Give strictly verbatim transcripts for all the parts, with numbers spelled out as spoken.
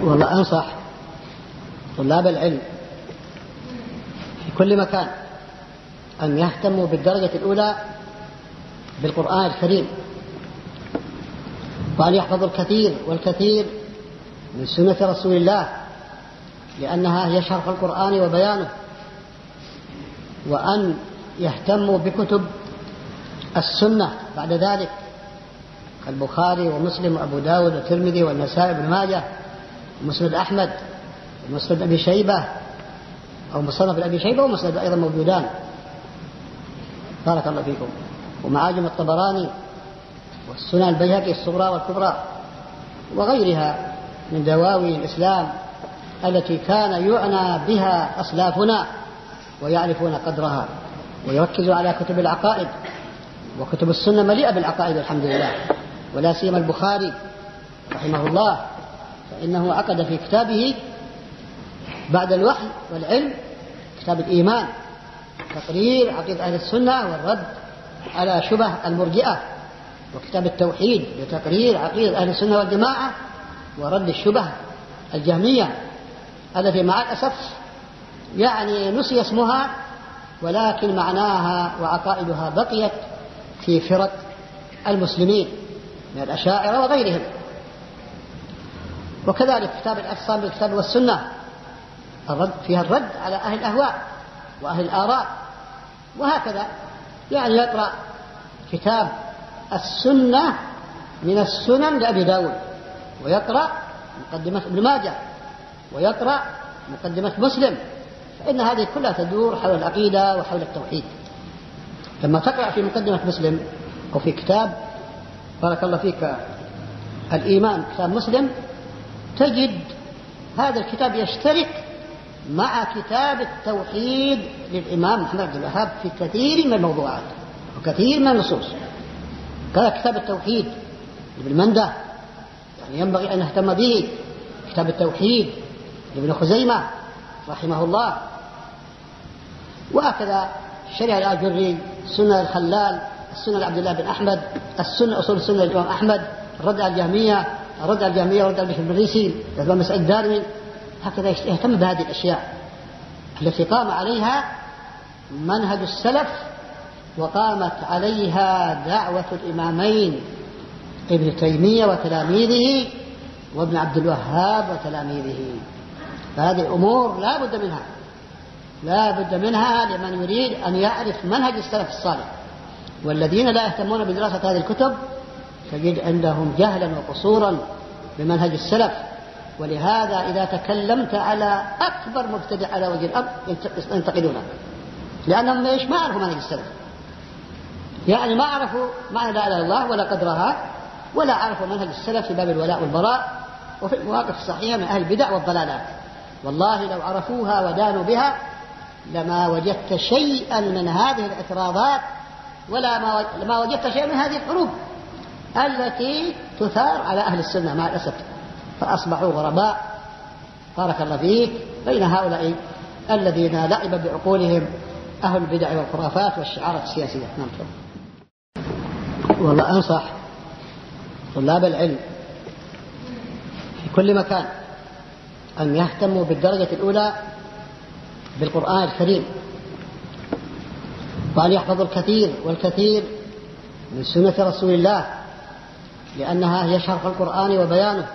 والله أنصح طلاب العلم في كل مكان أن يهتموا بالدرجة الأولى بالقرآن الكريم، وأن يحفظوا الكثير والكثير من سنة رسول الله، لأنها هي شرح القرآن وبيانه، وأن يهتموا بكتب السنة بعد ذلك البخاري ومسلم وأبو داود والترمذي والنسائي وابن ماجه ومسند أحمد ومسند أبي شيبة أو مصنف أبي شيبة ومسند أيضا موجودان، بارك الله فيكم، ومعاجم الطبراني والسنن البيهقي الصغرى والكبرى وغيرها من دواوين الإسلام التي كان يعنى بها أسلافنا ويعرفون قدرها، ويركزوا على كتب العقائد، وكتب السنة مليئة بالعقائد الحمد لله، ولا سيما البخاري رحمه الله، فإنه عقد في كتابه بعد الوحي والعلم كتاب الإيمان، تقرير عقيدة أهل السنة والرد على شبه المرجئة، وكتاب التوحيد لتقرير عقيدة أهل السنة والجماعة ورد الشبه الجهمية التي مع الأسف يعني نسي اسمها، ولكن معناها وعقائدها بقيت في فرق المسلمين من الأشاعرة وغيرهم. وكذلك كتاب الاعتصام بالكتاب والسنة الرد فيها الرد على أهل الأهواء وأهل الآراء، وهكذا يعني يقرأ كتاب السنة من السنن لأبي داود، ويقرأ مقدمة ابن ماجه، ويقرأ مقدمة مسلم، فإن هذه كلها تدور حول العقيدة وحول التوحيد. لما تقرأ في مقدمة مسلم أو في كتاب بارك الله فيك الإيمان كتاب مسلم، تجد هذا الكتاب يشترك مع كتاب التوحيد للإمام محمد بن الوهاب في كثير من الموضوعات وكثير من النصوص. كذا كتاب التوحيد لابن منده يعني ينبغي أن نهتم به، كتاب التوحيد لابن خزيمة رحمه الله، وهكذا الشريعة الآجري، السنة الخلال، السنة لعبد الله بن أحمد، السنة أصول السنة للإمام أحمد، الرد على الجهمية، الرد على الجهمية ورد على بشر بن ريسي، الإمام مسعود الدارمي. هكذا يهتم بهذه الأشياء التي قام عليها منهج السلف وقامت عليها دعوة الإمامين ابن تيمية وتلاميذه وابن عبد الوهاب وتلاميذه. فهذه الأمور لا بد منها لا بد منها لمن يريد أن يعرف منهج السلف الصالح. والذين لا يهتمون بدراسة هذه الكتب تجد عندهم جهلا وقصورا بمنهج السلف. ولهذا إذا تكلمت على أكبر مبتدع على وجه الأرض ينتقدونه، لأنهم ليش ما عرفوا منهج السلف، يعني ما عرفوا معنى لا إله إلا الله ولا قدرها، ولا عرفوا منهج السلف في باب الولاء والبراء وفي المواقف الصحيحة من أهل البدع والضلالات. والله لو عرفوها ودانوا بها لما وجدت شيئا من هذه الاعتراضات ولا ما وجدت شيئا من هذه الحروب التي تثار على أهل السنة مع الأسف، فأصبحوا غرباء بارك الله فيك بين هؤلاء الذين لعب بعقولهم أهل البدع والخرافات والشعارات السياسية. نعم. والله أنصح طلاب العلم في كل مكان أن يهتموا بالدرجة الأولى بالقرآن الكريم، وأن يحفظوا الكثير والكثير من سنة رسول الله، لأنها هي شرح القرآن وبيانه،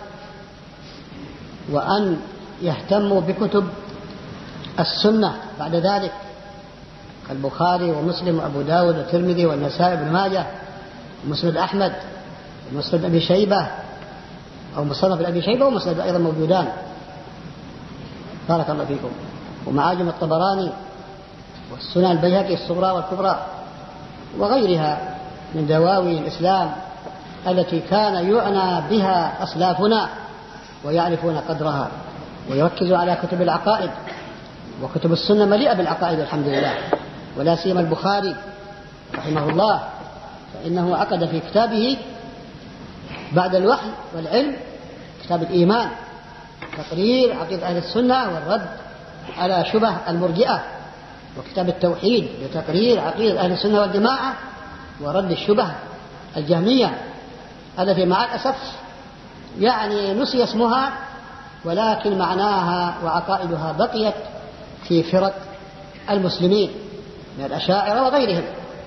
وأن يهتموا بكتب السنة بعد ذلك البخاري ومسلم وأبو داود والترمذي والنسائي وابن ماجه ومسند أحمد ومسند أبي شيبة أو مصنف أبي شيبة ومسند أيضا موجودان، بارك الله فيكم، ومعاجم الطبراني والسنن البيهقي الصغرى والكبرى وغيرها من دواوين الإسلام التي كان يعنى بها أسلافنا ويعرفون قدرها، ويركزوا على كتب العقائد، وكتب السنة مليئة بالعقائد الحمد لله، ولا سيما البخاري رحمه الله، فإنه عقد في كتابه بعد الوحي والعلم كتاب الإيمان، تقرير عقيدة أهل السنة والرد على شبه المرجئة، وكتاب التوحيد لتقرير عقيدة أهل السنة والجماعة ورد الشبه الجهمية التي مع الأسف يعني نسي اسمها، ولكن معناها وعقائدها بقيت في فرق المسلمين من الأشاعرة وغيرهم.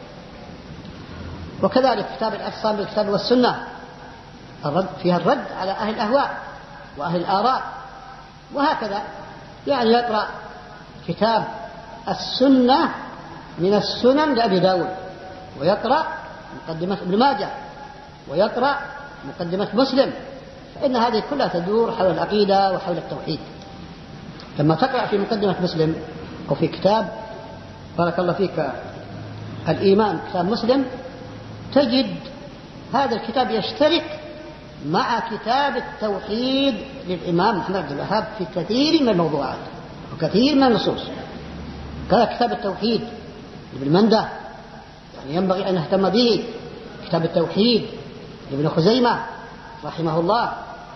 وكذلك كتاب الاعتصام بالكتاب والسنة الرد فيها الرد على أهل الأهواء وأهل الآراء. وهكذا يعني يقرأ كتاب السنة من السنن لأبي داود، ويقرأ مقدمة ابن ماجه، ويقرأ مقدمة مسلم، فإن هذه كلها تدور حول العقيدة وحول التوحيد. لما تقرأ في مقدمة مسلم أو في كتاب بارك الله فيك الإيمان كتاب مسلم، تجد هذا الكتاب يشترك مع كتاب التوحيد للإمام محمد بن الوهاب في كثير من الموضوعات وكثير من النصوص. كذا كتاب التوحيد لابن منده يعني ينبغي أن نهتم به، كتاب التوحيد لابن خزيمة رحمه الله.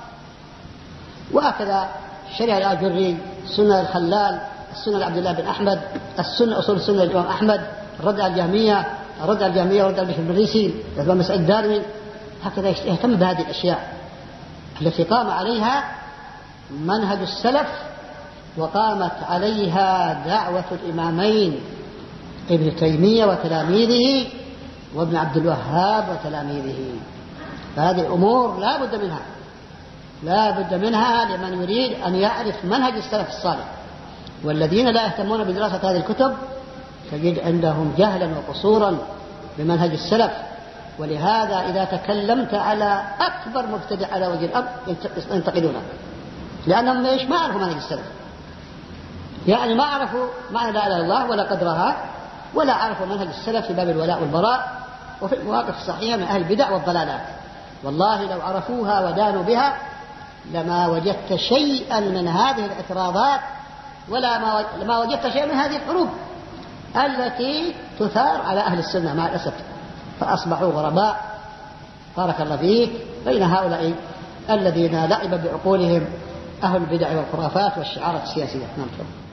وهكذا شريعة الآجري، سنة الخلال، السنة لعبد الله بن أحمد، السنة أصول السنة للإمام أحمد، الرد على الجهمية، الرد على الجهمية ورد على المريسي، الإمام مسعود الدارمي. هكذا يهتم بهذه الأشياء التي قام عليها منهج السلف وقامت عليها دعوة الإمامين ابن تيمية وتلاميذه وابن عبد الوهاب وتلاميذه. فهذه الأمور لا بد منها، لا بد منها لمن يريد أن يعرف منهج السلف الصالح. والذين لا يهتمون بدراسة هذه الكتب تجد عندهم جهلا وقصورا بمنهج السلف. ولهذا إذا تكلمت على أكبر مبتدع على وجه الأرض ينتقدونك، لأنهم إيش ما عرفوا منهج السلف، يعني ما عرفوا معنى لا إله إلا الله ولا قدرها، ولا عرفوا منهج السلف في باب الولاء والبراء وفي المواقف الصحيحة من أهل البدع والضلالات. والله لو عرفوها ودانوا بها لما وجدت شيئا من هذه الاعتراضات ولا ما وجدت شيئا من هذه الحروب التي تثار على أهل السنة مع الأسف، فأصبحوا غرباء بارك الله فيك بين هؤلاء الذين لعب بعقولهم أهل البدع والخرافات والشعارات السياسية. نعم.